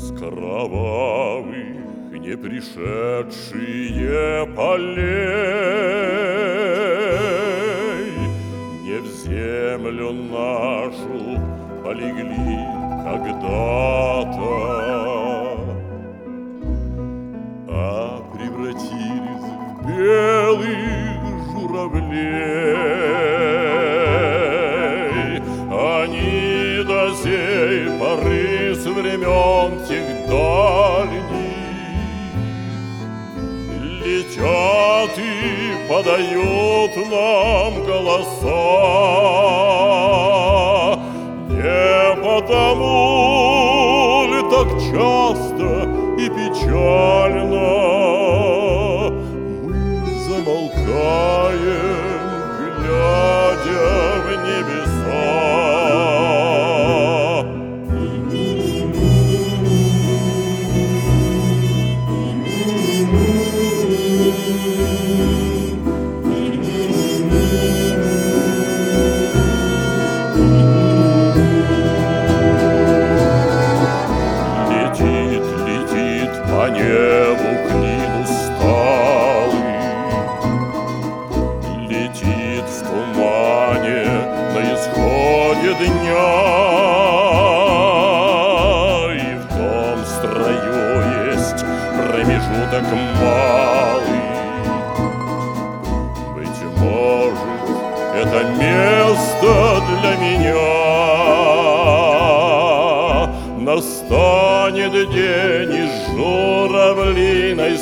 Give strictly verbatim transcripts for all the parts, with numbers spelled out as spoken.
кровавых не пришедшие полей не в землю нашу полегли когда-то, а превратились в белых журавлей. Они до сей поры с времен тех дальних летят и подают нам голоса. Не потому ли так часто и печально мы замолкаем, глядя в небеса? Летит, летит по небу клин усталый, летит в тумане на исходе дня, и в том строю есть промежуток малый. Быть может, это место для меня. Настанет день, и с журавлиной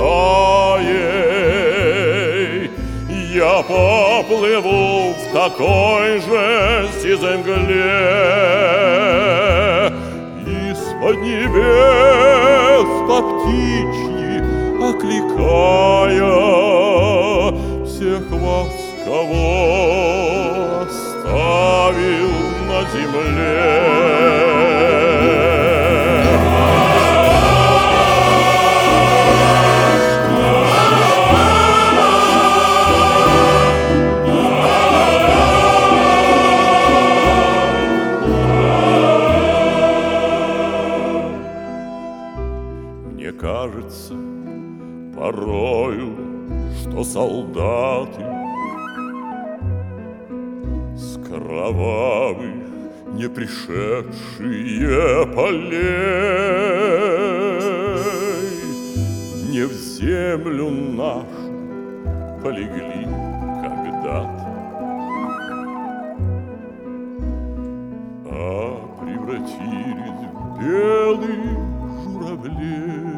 стаей я поплыву в такой же сизой мгле, из-под небес по птичьи окликая всех вас, кого оставил на земле. Мне кажется порою, что солдаты с кровавых не пришедшие полей не в землю нашу полегли когда-то, а превратились в белых журавлей.